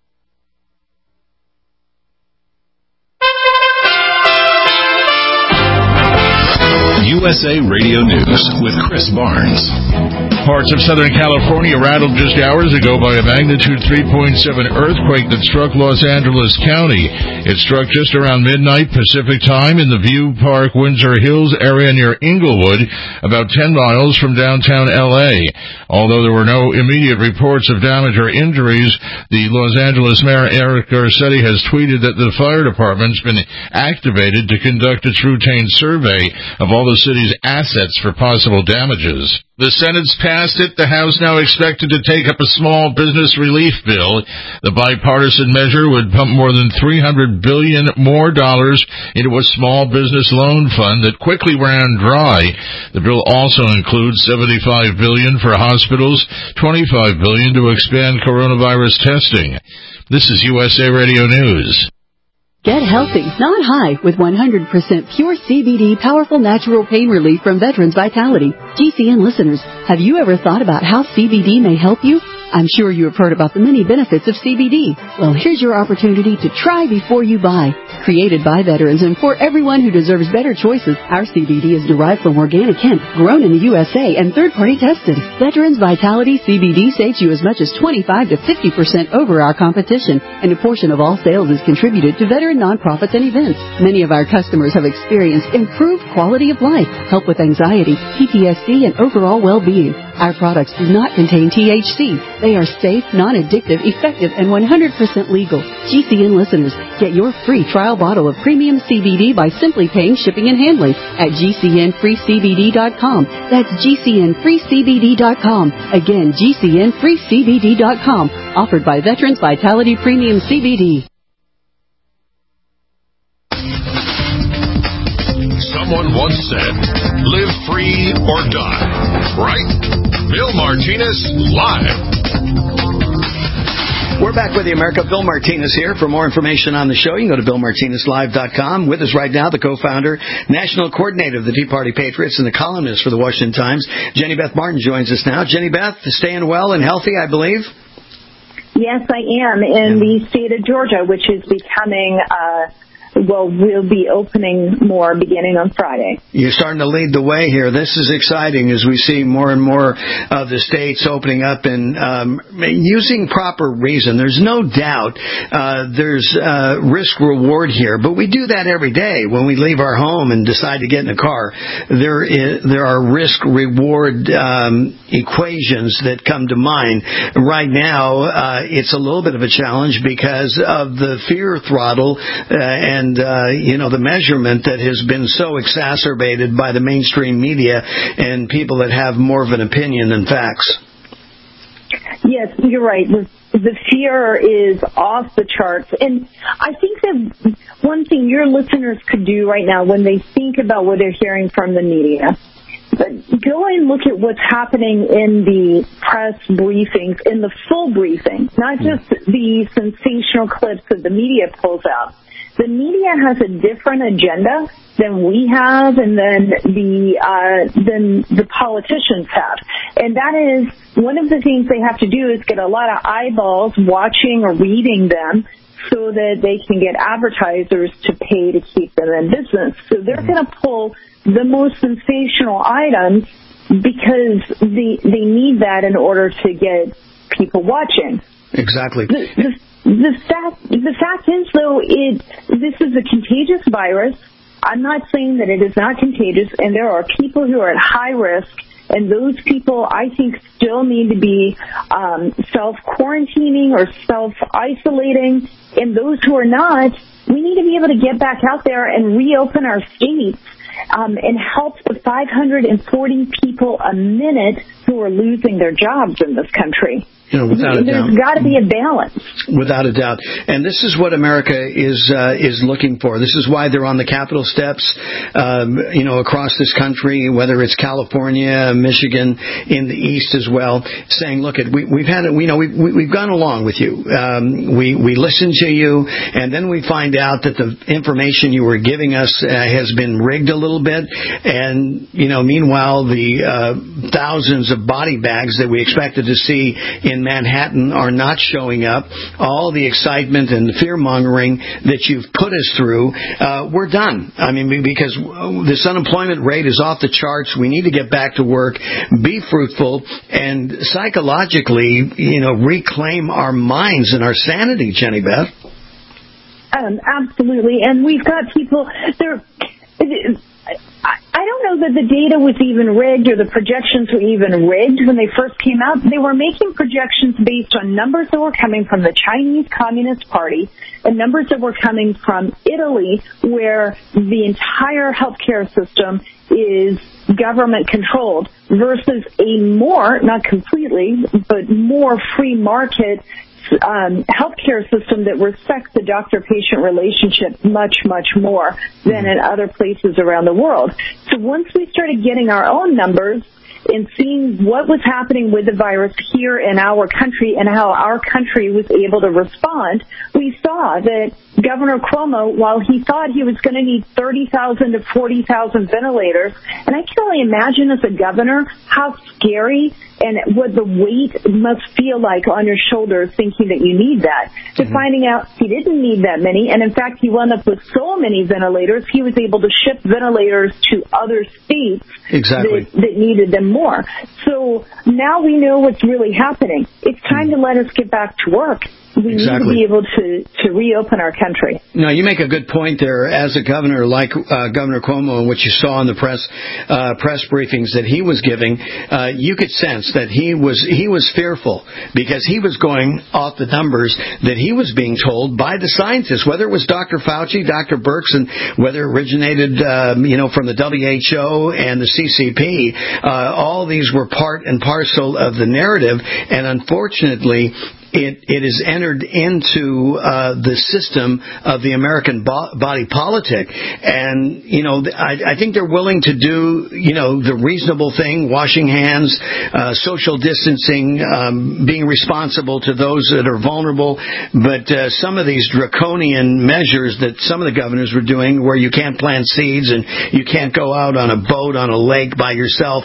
USA Radio News with Chris Barnes. Parts of Southern California rattled just hours ago by a magnitude 3.7 earthquake that struck Los Angeles County. It struck just around midnight Pacific time in the View Park, Windsor Hills area near Inglewood, about 10 miles from downtown L.A. Although there were no immediate reports of damage or injuries, the Los Angeles Mayor Eric Garcetti has tweeted that the fire department's been activated to conduct its routine survey of all the city's assets for possible damages. The Senate's passed it. The House now expected to take up a small business relief bill. The bipartisan measure would pump more than $300 billion more into a small business loan fund that quickly ran dry. The bill also includes $75 billion for hospitals, $25 billion to expand coronavirus testing. This is USA Radio News. Get healthy, not high, with 100% pure CBD powerful natural pain relief from Veterans Vitality. GCN listeners, have you ever thought about how CBD may help you? I'm sure you have heard about the many benefits of CBD. Well, here's your opportunity to try before you buy. Created by veterans and for everyone who deserves better choices, our CBD is derived from organic hemp, grown in the USA, and third-party tested. Veterans Vitality CBD saves you as much as 25 to 50% over our competition, and a portion of all sales is contributed to veteran nonprofits and events. Many of our customers have experienced improved quality of life, help with anxiety, PTSD, and overall well-being. Our products do not contain THC. They are safe, non-addictive, effective, and 100% legal. GCN listeners, get your free trial bottle of premium CBD by simply paying shipping and handling at GCNFreeCBD.com. That's GCNFreeCBD.com. Again, GCNFreeCBD.com. Offered by Veterans Vitality Premium CBD. Someone once said, live free or die. Right? Bill Martinez, live. We're back with the America. Bill Martinez here. For more information on the show, you can go to BillMartinezLive.com. With us right now, the co-founder, national coordinator of the Tea Party Patriots, and the columnist for the Washington Times, Jenny Beth Martin joins us now. Jenny Beth, staying well and healthy, I believe? Yes, I am, in the state of Georgia, which is becoming we'll be opening more beginning on Friday. You're starting to lead the way here. This is exciting as we see more and more of the states opening up and using proper reason. There's no doubt there's risk-reward here, but we do that every day when we leave our home and decide to get in a car. There are risk-reward equations that come to mind. Right now, it's a little bit of a challenge because of the fear throttle and the measurement that has been so exacerbated by the mainstream media and people that have more of an opinion than facts. Yes, you're right. The fear is off the charts. And I think that one thing your listeners could do right now when they think about what they're hearing from the media, go and look at what's happening in the press briefings, in the full briefing, not just the sensational clips that the media pulls out. the media has a different agenda than we have and than the politicians have. And that is one of the things they have to do is get a lot of eyeballs watching or reading them so that they can get advertisers to pay to keep them in business. So they're going to pull the most sensational items because they need that in order to get people watching. Exactly. The fact is, though, this is a contagious virus. I'm not saying that it is not contagious, and there are people who are at high risk, and those people, I think, still need to be self-quarantining or self-isolating, and those who are not, we need to be able to get back out there and reopen our states and help the 540 people a minute who are losing their jobs in this country. Without a doubt. There's got to be a balance. Without a doubt. And this is what America is looking for. This is why they're on the Capitol steps, across this country, whether it's California, Michigan, in the East as well, saying, look, we've gone along with you. We listened to you, and then we find out that the information you were giving us has been rigged a little bit. And, meanwhile, the thousands of body bags that we expected to see in Manhattan are not showing up. All the excitement and the fear-mongering that you've put us through, we're done. I mean, because this unemployment rate is off the charts. We need to get back to work, be fruitful, and psychologically, reclaim our minds and our sanity, Jenny Beth. Absolutely. And we've got people, I don't know that the data was even rigged or the projections were even rigged when they first came out. They were making projections based on numbers that were coming from the Chinese Communist Party and numbers that were coming from Italy, where the entire healthcare system is government controlled, versus a more, not completely, but more free market healthcare system that respects the doctor-patient relationship much, much more than in other places around the world. So once we started getting our own numbers and seeing what was happening with the virus here in our country and how our country was able to respond, we saw that Governor Cuomo, while he thought he was going to need 30,000 to 40,000 ventilators, and I can only imagine as a governor how scary and what the weight must feel like on your shoulders thinking that you need that, to finding out he didn't need that many, and in fact he wound up with so many ventilators, he was able to ship ventilators to other states that needed them more. So now we know what's really happening. It's time to let us get back to work. We need to be able to reopen our country. Now, you make a good point there. As a governor like Governor Cuomo, and what you saw in the press briefings that he was giving, you could sense that he was fearful because he was going off the numbers that he was being told by the scientists, whether it was Dr. Fauci, Dr. Birx, and whether it originated from the WHO and the CCP. All these were part and parcel of the narrative, and unfortunately, it is entered into the system of the American body politic. And, I think they're willing to do, the reasonable thing, washing hands, social distancing, being responsible to those that are vulnerable. But some of these draconian measures that some of the governors were doing, where you can't plant seeds and you can't go out on a boat on a lake by yourself,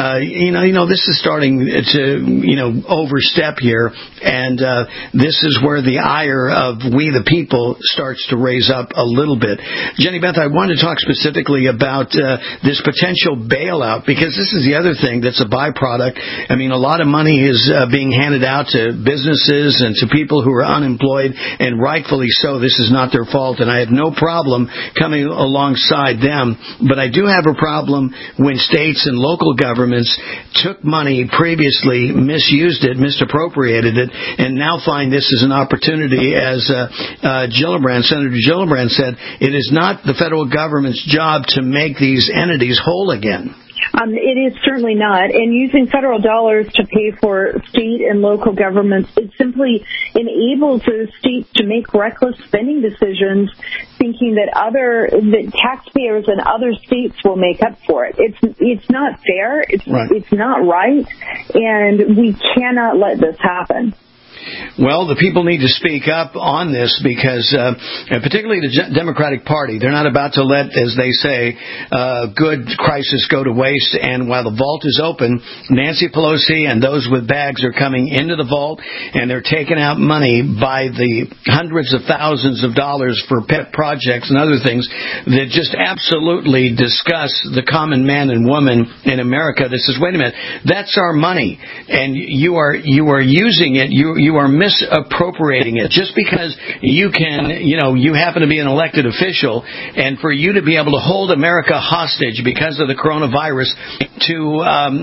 this is starting to, overstep here. And this is where the ire of we the people starts to raise up a little bit. Jenny Beth, I wanted to talk specifically about this potential bailout, because this is the other thing that's a byproduct. I mean, a lot of money is being handed out to businesses and to people who are unemployed, and rightfully so. This is not their fault, and I have no problem coming alongside them. But I do have a problem when states and local governments took money previously, misused it, misappropriated it, and now find this as an opportunity. As Senator Gillibrand said, it is not the federal government's job to make these entities whole again. It is certainly not. And using federal dollars to pay for state and local governments, it simply enables the states to make reckless spending decisions, thinking that taxpayers in other states will make up for it. It's not fair. It's not right. And we cannot let this happen. Well, the people need to speak up on this because, particularly the Democratic Party, they're not about to let, as they say, good crisis go to waste. And while the vault is open, Nancy Pelosi and those with bags are coming into the vault, and they're taking out money by the hundreds of thousands of dollars for pet projects and other things that just absolutely discuss the common man and woman in America that says, wait a minute, that's our money, and you are using it, you are misappropriating it just because you happen to be an elected official, and for you to be able to hold America hostage because of the coronavirus to,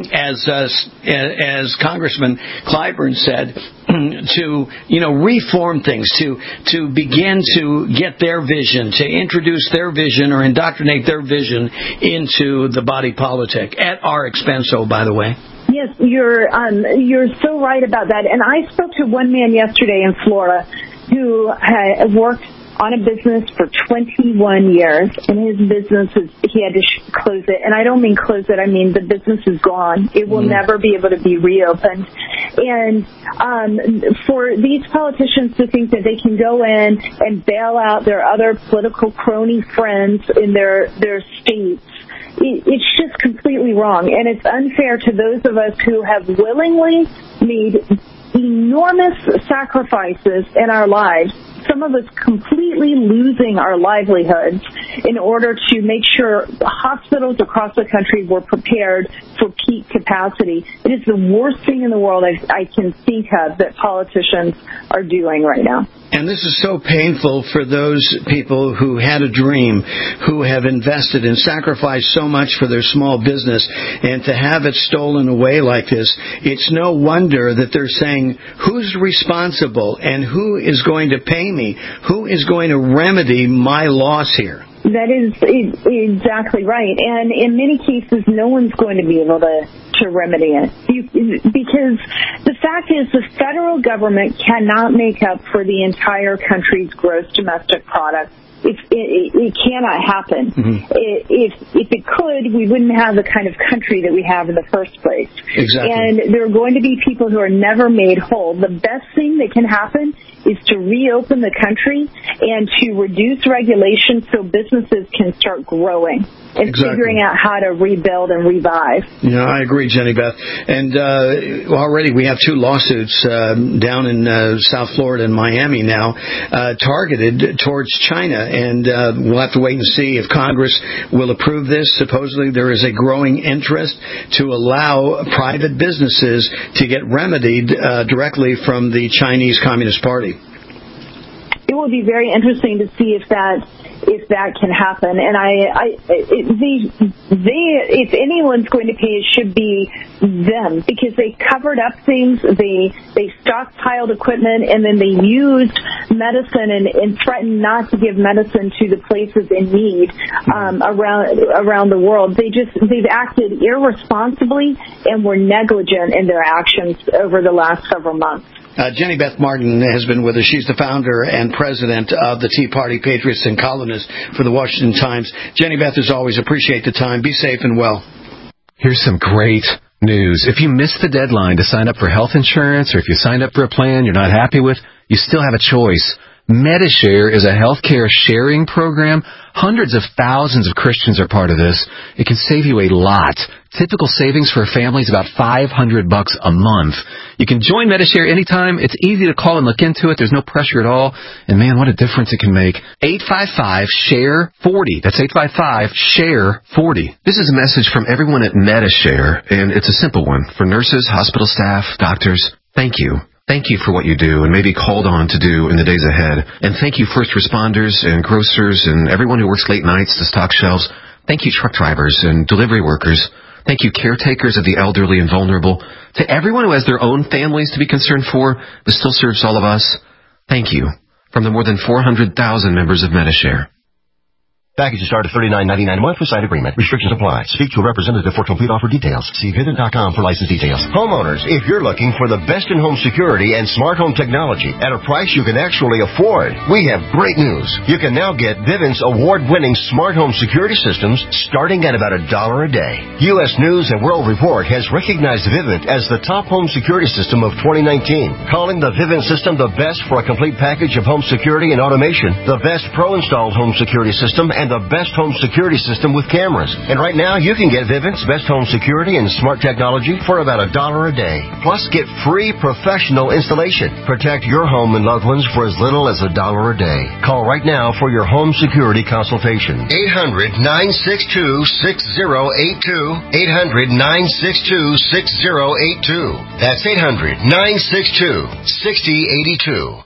as Congressman Clyburn said, to reform things, to begin to get their vision, to introduce their vision or indoctrinate their vision into the body politic at our expense. Oh, by the way. Yes, you're so right about that. And I spoke to one man yesterday in Florida who had worked on a business for 21 years, and his business he had to close it. And I don't mean close it, I mean the business is gone. It will never be able to be reopened. And for these politicians to think that they can go in and bail out their other political crony friends in their states, it's just completely wrong. And it's unfair to those of us who have willingly made enormous sacrifices in our lives, some of us completely losing our livelihoods in order to make sure hospitals across the country were prepared for peak capacity. It is the worst thing in the world I can think of that politicians are doing right now. And this is so painful for those people who had a dream, who have invested and sacrificed so much for their small business, and to have it stolen away like this, it's no wonder that they're saying, who's responsible and who is going to pay me? Who is going to remedy my loss here? That is exactly right. And in many cases, no one's going to be able to remedy it. Because the fact is the federal government cannot make up for the entire country's gross domestic product. It cannot happen. Mm-hmm. If it could, we wouldn't have the kind of country that we have in the first place. Exactly. And there are going to be people who are never made whole. The best thing that can happen is to reopen the country and to reduce regulation so businesses can start growing and figuring out how to rebuild and revive. Yeah, I agree, Jenny Beth. And already we have 2 lawsuits down in South Florida and Miami now targeted towards China. And we'll have to wait and see if Congress will approve this. Supposedly there is a growing interest to allow private businesses to get remedied directly from the Chinese Communist Party. It will be very interesting to see if that can happen. And if anyone's going to pay, it should be them, because they covered up things, they stockpiled equipment, and then they used medicine and threatened not to give medicine to the places in need around the world. They've acted irresponsibly and were negligent in their actions over the last several months. Jenny Beth Martin has been with us. She's the founder and president of the Tea Party Patriots and columnist for the Washington Times. Jenny Beth, as always, appreciate the time. Be safe and well. Here's some great news. If you missed the deadline to sign up for health insurance, or if you signed up for a plan you're not happy with, you still have a choice. Medi-Share is a healthcare sharing program. Hundreds of thousands of Christians are part of this. It can save you a lot. Typical savings for a family is about $500 a month. You can join Medi-Share anytime. It's easy to call and look into it. There's no pressure at all. And man, what a difference it can make. 855-SHARE-40. That's 855-SHARE-40. This is a message from everyone at Medi-Share, and it's a simple one. For nurses, hospital staff, doctors, thank you. Thank you for what you do and maybe called on to do in the days ahead. And thank you first responders and grocers and everyone who works late nights to stock shelves. Thank you truck drivers and delivery workers. Thank you caretakers of the elderly and vulnerable. To everyone who has their own families to be concerned for, but still serves all of us, thank you from the more than 400,000 members of Medi-Share. Packages start at $39.99 a month with site agreement. Restrictions apply. Speak to a representative for complete offer details. See Vivint.com for license details. Homeowners, if you're looking for the best in-home security and smart home technology at a price you can actually afford, we have great news. You can now get Vivint's award-winning smart home security systems starting at about $1 a day. U.S. News and World Report has recognized Vivint as the top home security system of 2019, calling the Vivint system the best for a complete package of home security and automation, the best pro-installed home security system, and the best home security system with cameras. And right now, you can get Vivint's best home security and smart technology for about $1 a day. Plus, get free professional installation. Protect your home and loved ones for as little as $1 a day. Call right now for your home security consultation. 800-962-6082. 800-962-6082. That's 800-962-6082.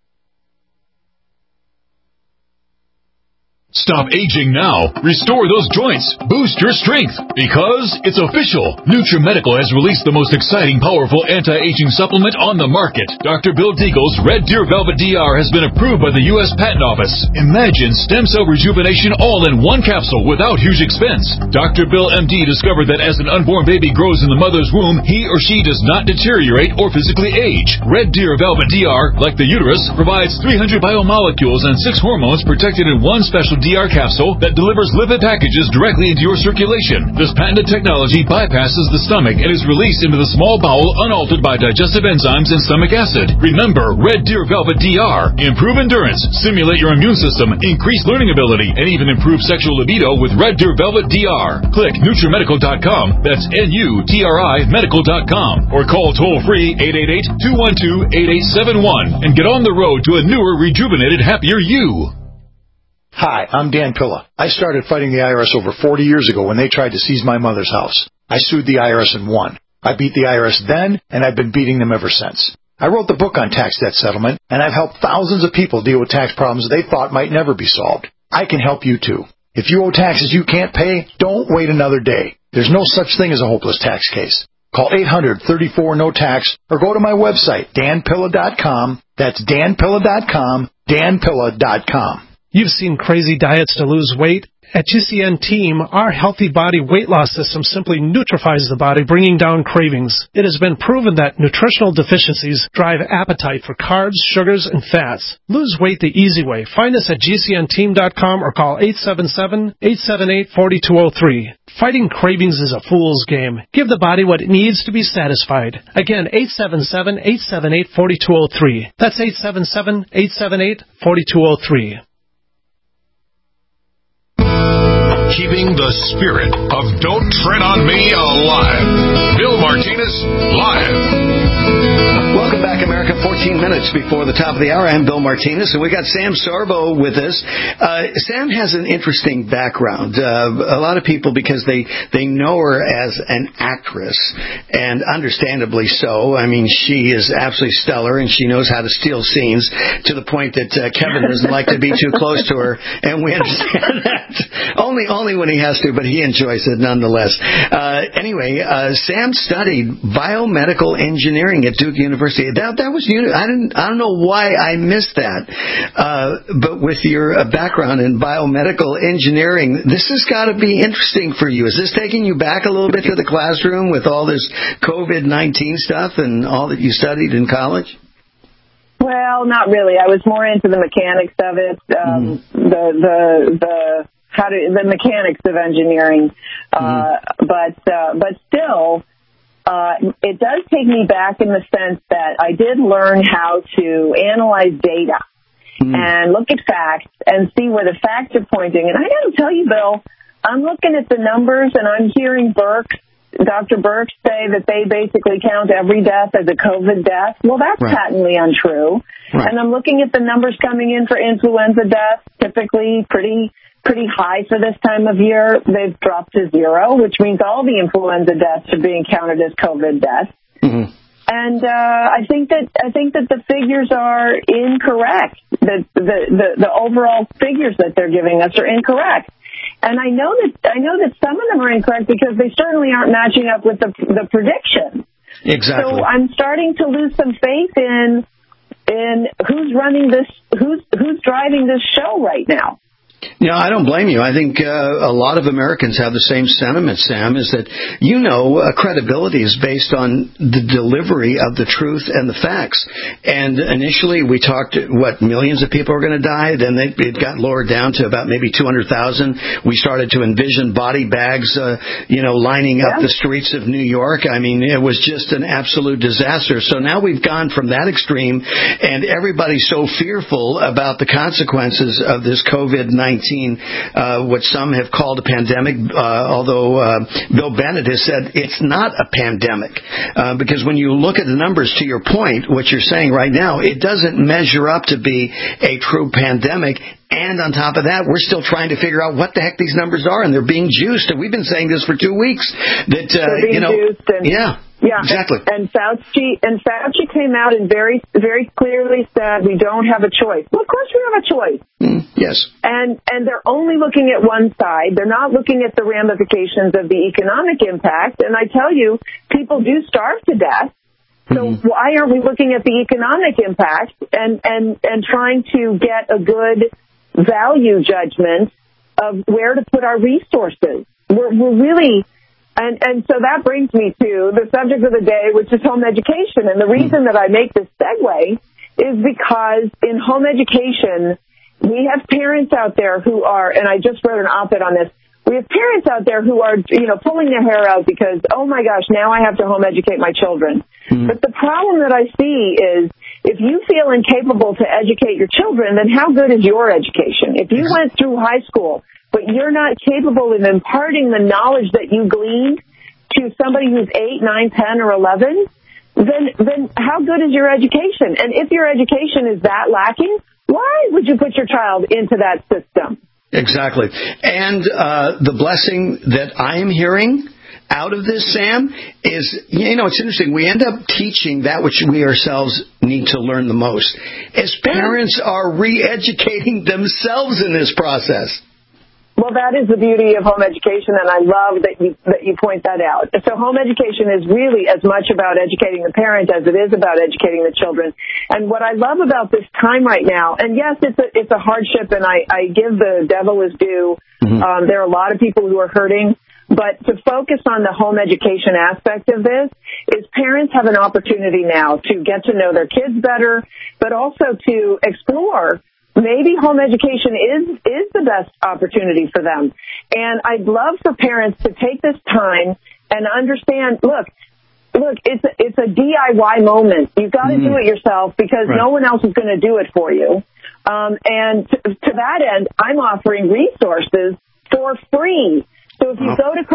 Stop aging now. Restore those joints. Boost your strength. Because it's official. NutriMedical has released the most exciting, powerful anti-aging supplement on the market. Dr. Bill Deagle's Red Deer Velvet DR has been approved by the U.S. Patent Office. Imagine stem cell rejuvenation all in one capsule without huge expense. Dr. Bill MD discovered that as an unborn baby grows in the mother's womb, he or she does not deteriorate or physically age. Red Deer Velvet DR, like the uterus, provides 300 biomolecules and 6 hormones protected in one special DR capsule that delivers lipid packages directly into your circulation. This patented technology bypasses the stomach and is released into the small bowel unaltered by digestive enzymes and stomach acid. Remember, Red Deer Velvet DR. Improve endurance, stimulate your immune system, increase learning ability, and even improve sexual libido with Red Deer Velvet DR. Click NutriMedical.com, that's NUTRI Medical.com, or call toll-free 888-212-8871 and get on the road to a newer, rejuvenated, happier you. Hi, I'm Dan Pilla. I started fighting the IRS over 40 years ago when they tried to seize my mother's house. I sued the IRS and won. I beat the IRS then, and I've been beating them ever since. I wrote the book on tax debt settlement, and I've helped thousands of people deal with tax problems they thought might never be solved. I can help you too. If you owe taxes you can't pay, don't wait another day. There's no such thing as a hopeless tax case. Call 800-34-NO-TAX or go to my website, danpilla.com. That's danpilla.com, danpilla.com. You've seen crazy diets to lose weight. At GCN Team, our healthy body weight loss system simply neutralizes the body, bringing down cravings. It has been proven that nutritional deficiencies drive appetite for carbs, sugars, and fats. Lose weight the easy way. Find us at GCNteam.com or call 877-878-4203. Fighting cravings is a fool's game. Give the body what it needs to be satisfied. Again, 877-878-4203. That's 877-878-4203. Keeping the spirit of Don't Tread on Me alive. Bill Martinez, live. Welcome back, America. 14 minutes before the top of the hour. I'm Bill Martinez, and we got Sam Sorbo with us. Sam has an interesting background. A lot of people, because they know her as an actress, and understandably so. I mean, she is absolutely stellar, and she knows how to steal scenes to the point that Kevin doesn't like to be too close to her, and we understand that. Only when he has to, but he enjoys it nonetheless. Anyway, Sam studied biomedical engineering at Duke University. That was I don't know why I missed that. But with your background in biomedical engineering, this has got to be interesting for you. Is this taking you back a little bit to the classroom with all this COVID-19 stuff and all that you studied in college? Well, not really. I was more into the mechanics of it, the mechanics of engineering. But still, it does take me back in the sense that I did learn how to analyze data and look at facts and see where the facts are pointing. And I got to tell you, Bill, I'm looking at the numbers and I'm hearing Dr. Burke say that they basically count every death as a COVID death. Well, that's patently untrue. Right. And I'm looking at the numbers coming in for influenza deaths, typically pretty high for this time of year. They've dropped to 0, which means all the influenza deaths are being counted as COVID deaths. Mm-hmm. And I think that the figures are incorrect. The overall figures that they're giving us are incorrect. And I know that some of them are incorrect because they certainly aren't matching up with the prediction. Exactly. So I'm starting to lose some faith in who's running this, who's driving this show right now. I don't blame you. I think a lot of Americans have the same sentiment, Sam, is that, credibility is based on the delivery of the truth and the facts. And initially we talked, millions of people are going to die? Then it got lowered down to about maybe 200,000. We started to envision body bags, lining up the streets of New York. I mean, it was just an absolute disaster. So now we've gone from that extreme, and everybody's so fearful about the consequences of this COVID-19, what some have called a pandemic, although Bill Bennett has said it's not a pandemic. Because when you look at the numbers, to your point, what you're saying right now, it doesn't measure up to be a true pandemic. And on top of that, we're still trying to figure out what the heck these numbers are, and they're being juiced. And we've been saying this for 2 weeks. That juiced. Yeah, exactly. And Fauci came out and very, very clearly said we don't have a choice. Well, of course we have a choice. Yes. And they're only looking at one side. They're not looking at the ramifications of the economic impact. And I tell you, people do starve to death. So why aren't we looking at the economic impact and trying to get a good value judgment of where to put our resources? We're really, and so that brings me to the subject of the day, which is home education. And the reason that I make this segue is because in home education, we have parents out there who are, and I just wrote an op-ed on this, we have parents out there who are, pulling their hair out because, oh my gosh, now I have to home educate my children. But the problem that I see is if you feel incapable to educate your children, then how good is your education? If you went through high school, but you're not capable of imparting the knowledge that you gleaned to somebody who's 8, 9, 10, or 11, then how good is your education? And if your education is that lacking, why would you put your child into that system? Exactly. And the blessing that I am hearing out of this, Sam, is, it's interesting. We end up teaching that which we ourselves need to learn the most, as parents are re-educating themselves in this process. Well, that is the beauty of home education, and I love that you point that out. So home education is really as much about educating the parent as it is about educating the children. And what I love about this time right now, and yes, it's a hardship, and I give the devil his due. There are a lot of people who are hurting. But to focus on the home education aspect of this is parents have an opportunity now to get to know their kids better, but also to explore maybe home education is the best opportunity for them. And I'd love for parents to take this time and understand, look, it's a DIY moment. You've got to do it yourself because no one else is going to do it for you. And to that end, I'm offering resources for free. So if you go to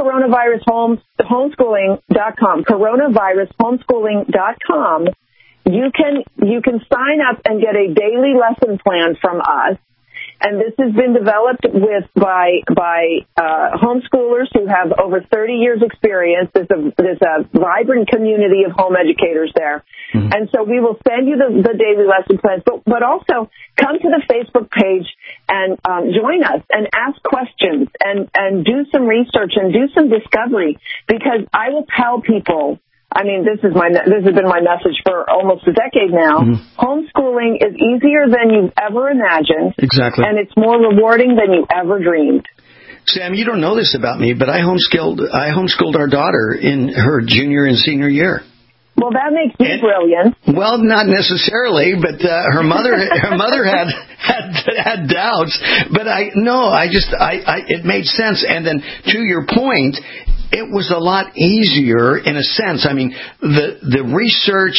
coronavirushomeschooling.com, coronavirushomeschooling.com, you can sign up and get a daily lesson plan from us. And this has been developed by homeschoolers who have over 30 years experience. There's a vibrant community of home educators there. And so we will send you the daily lesson plans, but also come to the Facebook page and join us and ask questions and do some research and do some discovery, because I will tell people, I mean, this has been my message for almost a decade now. Homeschooling is easier than you've ever imagined. Exactly. And it's more rewarding than you ever dreamed. Sam, you don't know this about me, but I homeschooled our daughter in her junior and senior year. Well, that makes you brilliant. Well, not necessarily, but her mother had doubts. But it made sense. And then to your point, it was a lot easier in a sense. I mean, the research,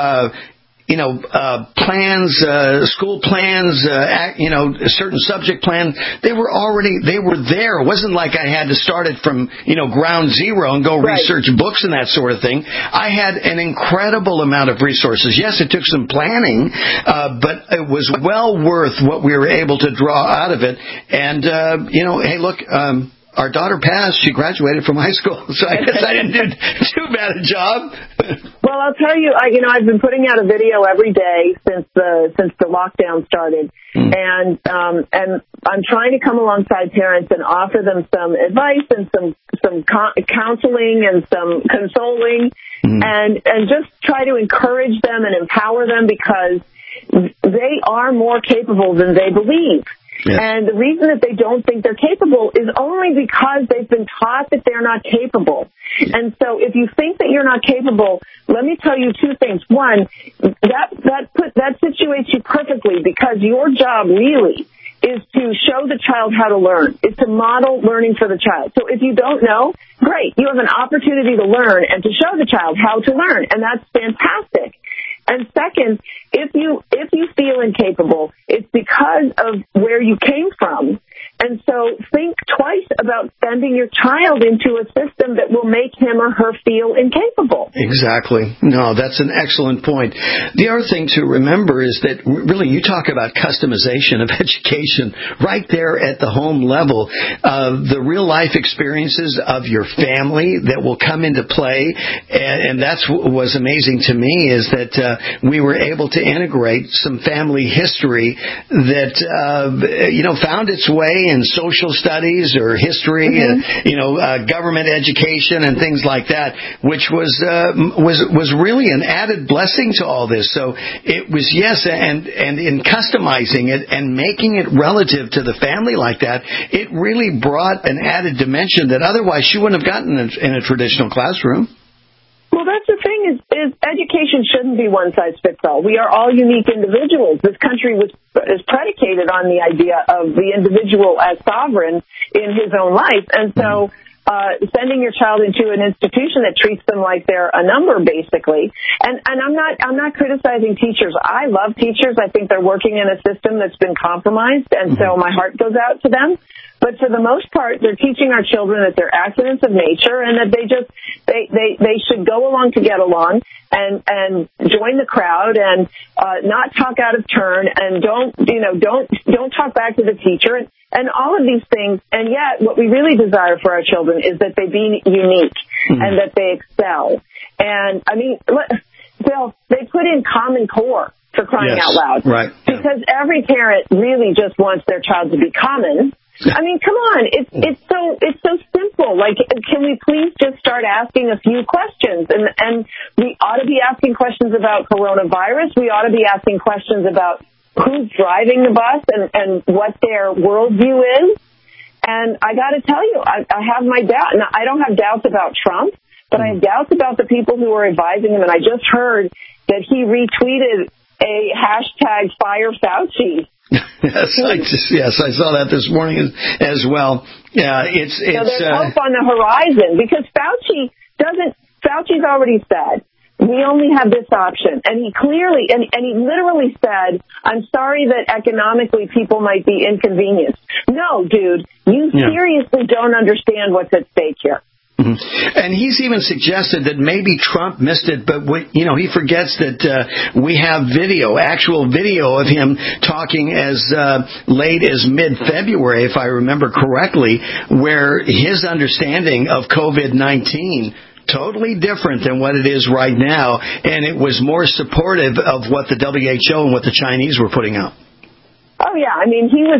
plans, school plans, certain subject plans, they were there. It wasn't like I had to start it from, ground zero and go research books and that sort of thing. I had an incredible amount of resources. Yes, it took some planning, but it was well worth what we were able to draw out of it. And, hey, look, our daughter passed. She graduated from high school, so I guess I didn't do too bad a job. Well, I'll tell you, I've been putting out a video every day since the lockdown started, and I'm trying to come alongside parents and offer them some advice and some counseling and some consoling, and just try to encourage them and empower them, because they are more capable than they believe. Yes. And the reason that they don't think they're capable is only because they've been taught that they're not capable. And so if you think that you're not capable, let me tell you two things. One, that situates you perfectly, because your job really is to show the child how to learn, is to model learning for the child. So if you don't know, great, you have an opportunity to learn and to show the child how to learn, and that's fantastic. And second, if you feel incapable, it's because of where you came from. And so think twice about sending your child into a system that will make him or her feel incapable. Exactly. No, that's an excellent point. The other thing to remember is that really you talk about customization of education right there at the home level. The real life experiences of your family that will come into play. And that's what was amazing to me, is that we were able to integrate some family history that, found its way in social studies or history, government education and things like that, which was really an added blessing to all this. So it was, yes, and in customizing it and making it relative to the family like that, it really brought an added dimension that otherwise she wouldn't have gotten in a traditional classroom. Well, that's the thing is education shouldn't be one size fits all. We are all unique individuals. This country is predicated on the idea of the individual as sovereign in his own life. And so sending your child into an institution that treats them like they're a number, basically. And I'm not criticizing teachers. I love teachers. I think they're working in a system that's been compromised, and so my heart goes out to them. But for the most part, they're teaching our children that they're accidents of nature, and that they should go along to get along and join the crowd and not talk out of turn, and don't talk back to the teacher and all of these things. And yet what we really desire for our children is that they be unique and that they excel. And I mean, Bill, they put in Common Core, for crying out loud. Right. Because every parent really just wants their child to be common. I mean, come on. It's so simple. Like, can we please just start asking a few questions? And we ought to be asking questions about coronavirus. We ought to be asking questions about who's driving the bus and what their worldview is. And I got to tell you, I have my doubt. Now, I don't have doubts about Trump, but I have doubts about the people who are advising him. And I just heard that he retweeted a hashtag Fire Fauci. Yes, I saw that this morning as well. Yeah, it's so there's hope on the horizon, because Fauci's already said we only have this option, and he clearly and he literally said, "I'm sorry that economically people might be inconvenienced." No, dude, you seriously don't understand what's at stake here. And he's even suggested that maybe Trump missed it, but he forgets that we have actual video of him talking as late as mid-February, if I remember correctly, where his understanding of COVID-19 totally different than what it is right now, and it was more supportive of what the WHO and what the Chinese were putting out. Oh yeah, I mean he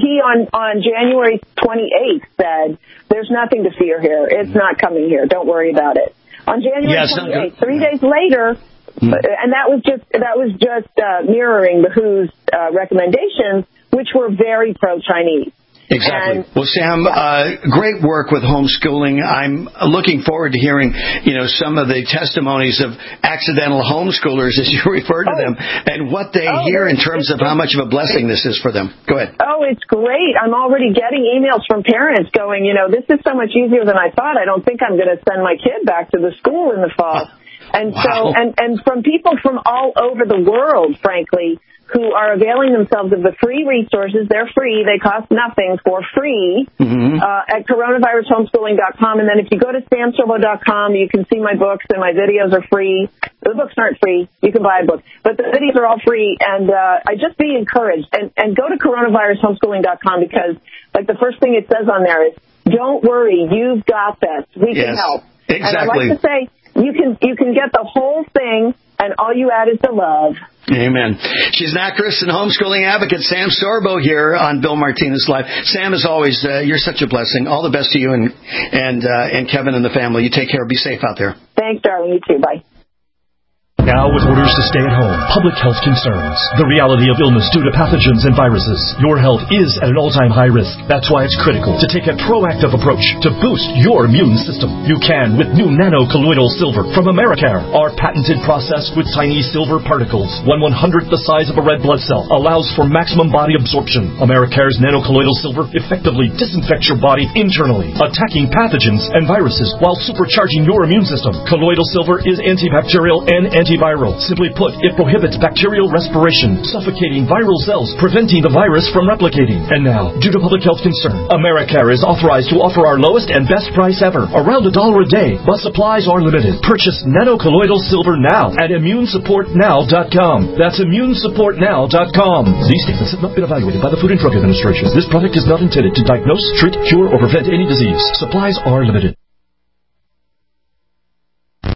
on January 28th said there's nothing to fear here. It's not coming here. Don't worry about it. On January 28th, 3 days later, and that was just mirroring the WHO's recommendations, which were very pro-Chinese. Exactly. Well, Sam, great work with homeschooling. I'm looking forward to hearing, some of the testimonies of accidental homeschoolers, as you refer to them, and what they hear in terms of how much of a blessing this is for them. Go ahead. Oh, it's great. I'm already getting emails from parents going, this is so much easier than I thought. I don't think I'm going to send my kid back to the school in the fall. And so, and from people from all over the world, frankly, who are availing themselves of the free resources. They're free. They cost nothing, for free, at coronavirushomeschooling.com. And then if you go to samsorbo.com, you can see my books, and my videos are free. The books aren't free. You can buy a book. But the videos are all free. And I just be encouraged. And go to coronavirushomeschooling.com, because, like, the first thing it says on there is, don't worry, you've got this. We can help. Exactly. And I like to say, you can get the whole thing, and all you add is the love. Amen. She's an actress and homeschooling advocate, Sam Sorbo, here on Bill Martinez Live. Sam, as always, you're such a blessing. All the best to you and Kevin and the family. You take care. Be safe out there. Thanks, darling. You too. Bye. Now with orders to stay at home, public health concerns, the reality of illness due to pathogens and viruses, your health is at an all-time high risk. That's why it's critical to take a proactive approach to boost your immune system. You can with new nano-colloidal silver from Americare. Our patented process with tiny silver particles, 1/100th the size of a red blood cell, allows for maximum body absorption. Americare's nano-colloidal silver effectively disinfects your body internally, attacking pathogens and viruses while supercharging your immune system. Colloidal silver is antibacterial and antiviral. Simply put, it prohibits bacterial respiration, suffocating viral cells, preventing the virus from replicating. And now, due to public health concern, Americare is authorized to offer our lowest and best price ever, around $1 a day, but supplies are limited. Purchase nano-colloidal silver now at ImmuneSupportNow.com. That's ImmuneSupportNow.com. These statements have not been evaluated by the Food and Drug Administration. This product is not intended to diagnose, treat, cure, or prevent any disease. Supplies are limited.